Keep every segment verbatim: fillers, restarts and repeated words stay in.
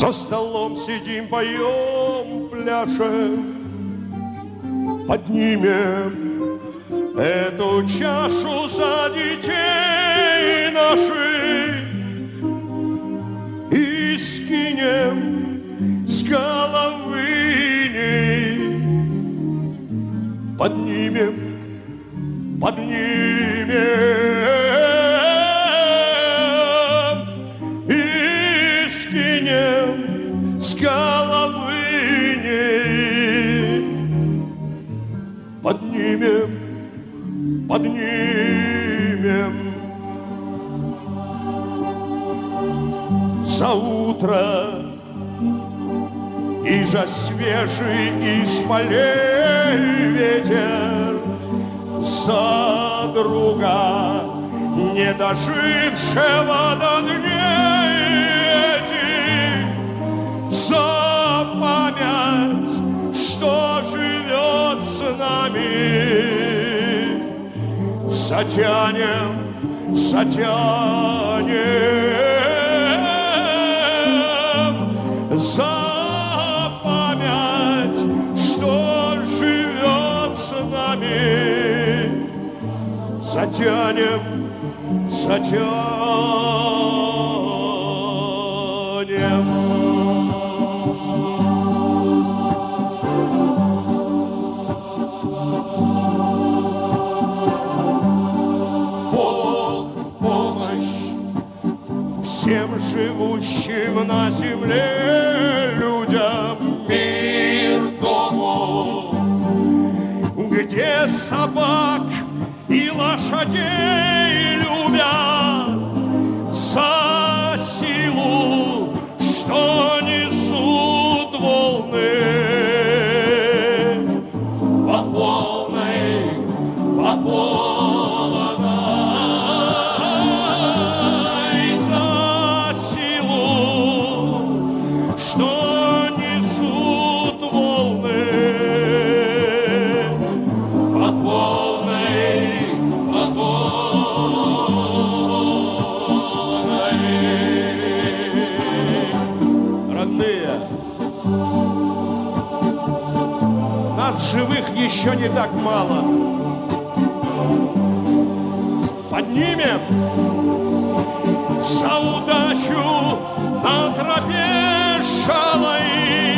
За столом сидим, поем, пляшем, поднимем эту чашу за детей наших и скинем с головы ней. Поднимем, поднимем и скинем с головы ней. Поднимем, поднимем. За утро и за свежий из полей ветер, за друга, не дожившего до дней этих, за память, что живет с нами, затянем, затянем, за память, что живет с нами, затянем, затянем. Бог в помощь всем живущим на земле людям, мир дому, где собак и лошадей любят за силу, что несут волны по полной, по полной, за силу, что несут волны по полной, по полной. Родные, нас живых еще не так мало. Поднимем за удачу на тропе шалой,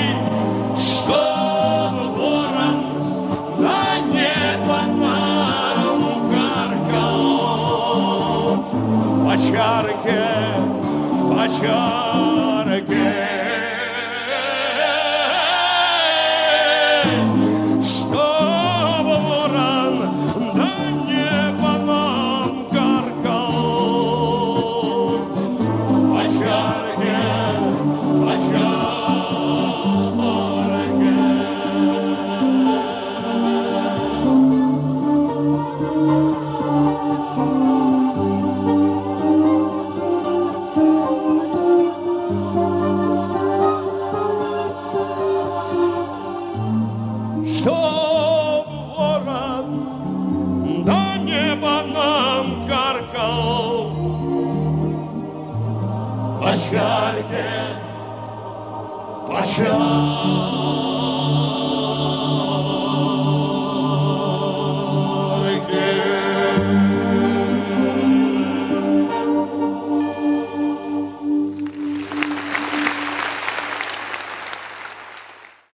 чтоб ворон на небо нам каркал. По чарке, по чарке, чтоб ворон на небо нам каркал. По чарке, по чарке. Чтоб ворон до неба нам каркал. По чарке, по чарке.